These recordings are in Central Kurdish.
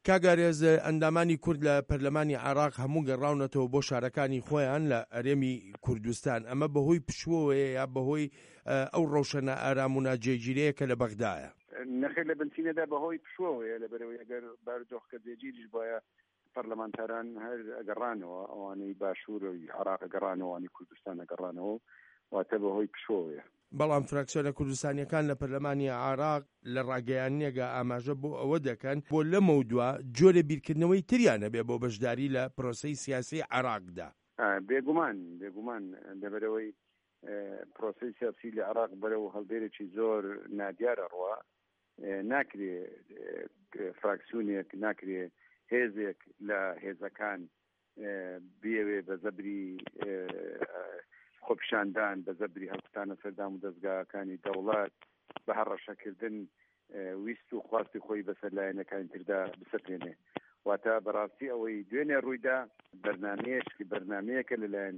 کاگارێز ئەندامانی کورد لە پەرلەمانی عێراق هەموو گەڕاونەتەوە بۆ شارەکانی خۆیان لە ئەرێمی کوردستان. ئەمە بەهۆی پشووەیە یا بەهۆی ئەو ڕەوشەنە ئارام و ناجێگیرەیە کە لە بەغدایە؟ نەخێر لە بنسینەدا بەهۆی پشووەیە لەبەرەوەی ئەگەر بارودۆخکە جێگیریش بایە پەرلەمانتاران هەر ئەگەڕانەوە، ئەوانەی باشوور و عێراق ئەگەڕانەوە، ئەوانەی کوردستان ئەگەڕانەوە، واتە بەهۆی پشووەیە. بەڵام فراکسیۆنە کوردستانیەکان لە پەرلەمانی عێراق لە ڕاگەیانیەگە ئاماژە بۆ ئەوە دەکەن بۆ لەمە دووە جۆرە بیرکردنەوەی تریانە بێ بۆ بەشداری لە پرۆسەی سیاسی عێراقدا. بێگومان لەبەرەوەی پرۆسەی سیاسی لە عێراق بەرەو هەڵبێرێکی زۆر نادیارە ڕوا، ناکرێ فراکسیۆنێک، ناکرێ هێزێک لە هێزەکان بێوێ بە زەبری خۆپیشاندان، بە زەبری هەڵکوتانە سەردام و دەستگاکانی دەوڵات بە هەر ڕەشەکردن ویست و خواستی خۆی بەسەر لایەنەکانی تردا بسەپێنێ. واتە بەڕاستی ئەوەی دوێنێ ڕوویدا بەرنامەیەکە لەلایەن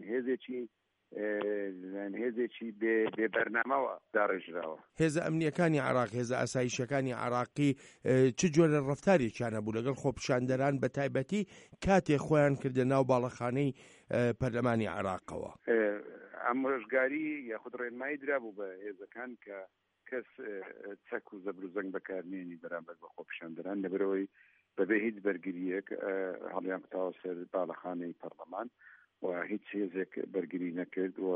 هێزێکی بێ بەرنامەوە داڕێژراوە. هێزە ئەمنیەکانی عێراق، هێزە ئاسایشەکانی عێراقی چ جۆرە ڕەفتارێکیانە بوو لەگەڵ خۆپیشاندەران بە تایبەتی کاتێک خۆیان کردە ناو باڵەخانەی پەرلەمانی عێراقەوە؟ ئەم ڕێژگاری یاخود ڕێنمایی درابوو بە هێزەکان کە کەس چەک و زەبر و زەنگ بەکارمێنی بەرامبەر بە خۆپیشاندەران، لەبەرەوەی بەبێ هیچ بەرگریەک هەڵیان قوتاوە سەر باڵەخانەی پەرلەمان و هیچ هێزێک بەرگری نەکرد و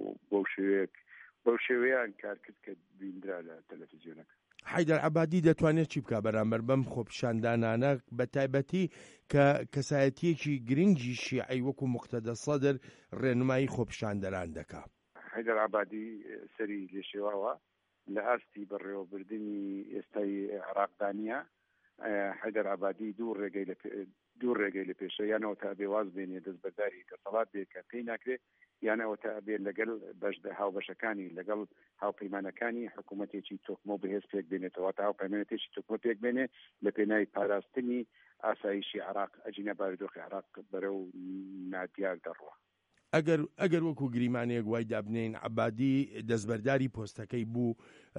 بەو شێوەیان کار کرد کە بیندرا لە تەلەڤیزیۆنەکە. حەیدەر عەبادی دەتوانێت چی بکە بەرامبەر بەم خۆپیشاندانانە بە تایبەتی کە کەسایەتیەکی گرنگی شیعی وەکو موقتەدە سەدر ڕێنمایی خۆپیشاندەران دەکا؟ حەیدەر عەبادی سەری لێشێواوە لە ئاستی بەڕێوەبردننی ئێستای عێراقدانیە. حەیدەر عەبادی دوو ڕێگەی لە پێشە، یانەوە تا بێ واز بێنێ دەستبەرداری دەسەڵات بێ کە پێی ناکرێت، یانەوە تا بێ لەگەڵ هاوبەشەکانی لەگەڵ هاوپەیمانەکانی حکوومەتێکی تۆکمە و بەهێز پێک بێنێتەوە، تا هاوپەیمانەتێکی تۆکمە پێک بێنێ لە پێناوی پاراستنی ئاسایشی عێراق، ئەجینە بارودۆخی عێراق بەرەو نادیار دەڕوە. ئەگەر وەکو گریمانەیەک وای دابنێن عەبادی دەستبەرداری پۆستەکەی بوو،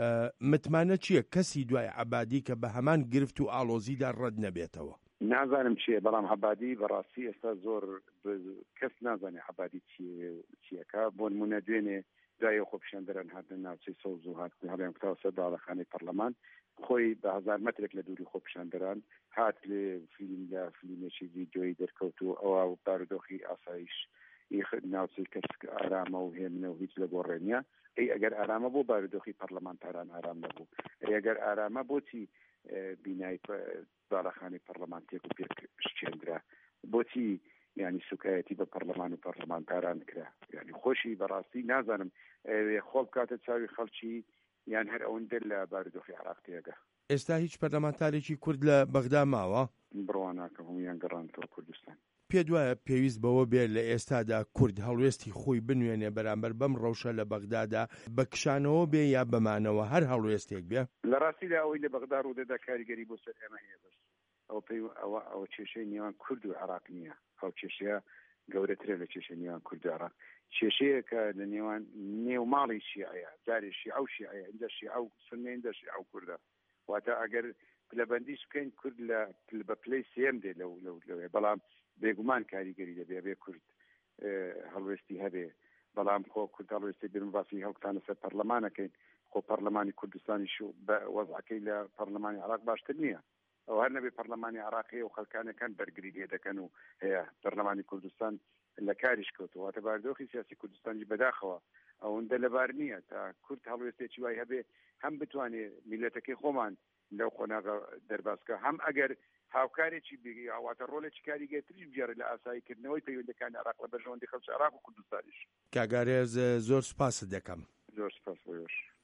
متمانە چییە کەسی دوای عەبادی کە بە هەمان گرفت و ئاڵۆزیدا ڕەت نەبێتەوە؟ نازانم چییە، بەڵام عەبادی بەڕاستی ئێستا زۆر کەس نازانێ عەبادی چیەکە. بۆ نمونە دوێنێ دوای خۆپیشاندەران هاتنە ناوچەی سەوز و هاتن هەڵیان قوتاوە سەر باڵەخانەی پەرلەمان، خۆی بە 1000 مەترێک لە دووری خۆپیشاندەران هات لێ فیلمێکی ڤیدیۆیی دەرکەوت و ئەوە بارودۆخی ئاسایش ناوچەی کەسک ئارامە و هێمنە و هیچ لە گۆڕێنیە. ئەگەر ئارامە بۆ بارودۆخی پەرلەمانتاران ئارام نەبوو، ئەگەر ئارامە بۆچی بینای باڵەخانەی پەرلەمان تێک و پێک شکێنرا، بۆچی ینی سوکایەتی بە پەرلەمان و پەرلەمانتاران کرا؟ ینی خۆشی بەڕاستی نازانم خۆڵ کاتە چاوی خەڵکی یان هەر ئەوەندە لە بارودۆخی عێراق تێگە. ئێستا هیچ پەرلەمانتارێکی کورد لە بەغدا ماوە؟ بڕواناکە هەمویان گەڕانتەوە کوردستان. پێت وایە پێویست بەوە بێت لە ئێستادا کورد هەڵوێستی خۆی بنوێنێ بەرامبەر بەم ڕەوشە لە بەغدادا بە کشانەوە بێ یا بەمانەوە هەر هەڵوێستێک بێ؟ لە ڕاستیدا ئەوەی لە بەغدا ڕوودەدا کاریگەری بۆ سەر ئێمە هەیە، بەس ئەوە کێشەی نێوان کورد و عێراق نییە. ئەو کێشەیە گەورەترە لە کێشەی نێوان کورد و عێراق، کێشەیە کە لە نێوان نێوماڵی شیعەیە، جارێ شیعە و شیعەیە، اینجا شیعە و سوننە، اینجا شیعە و کوردە. واتە ئەگەر پلەبەندیش بکەین کورد بە پلەی سێم دێ لەوێ، بەڵام بێگومان کاریگەری دەبێ بێ کورد هەڵوێستی هەبێ. بەڵام خۆ کورد هەڵوێستی بێن باسی هەڵکتانە سەر پەرلەمانەکەین، خۆ پەرلەمانی کوردستانیش بە وەزعەکەی لە پەرلەمانی عێراق باشتر نییە. ئەو هەر نەبێ پەرلەمانی عێراقی و خەڵکانەکان بەرگری لێ دەکەن و هەیە پەرلەمانی کوردستان لە کاریش کەوتەوە. واتە بارودۆخی سیاسی کوردستانی بەداخەوە ئەوەندە لەبار نییە تا کورد هەڵوێستێکی وای هەبێ هەم بتوانێت میلەتەکەی خۆمان لەو خۆناغا دەرباسکە، هەم ئەگەر هاوکارێکی بگی ئەواتە ڕۆلێکی کاریگەتریش بگێڕێ لە ئاساییکردنەوەی پەیوەندەکانی عێراق لە بەرژەوەندی خەڵکی عێراق و کوردستانیش. کاگارێز زۆر سوپاست دەکەم. زۆر سوپاس بۆ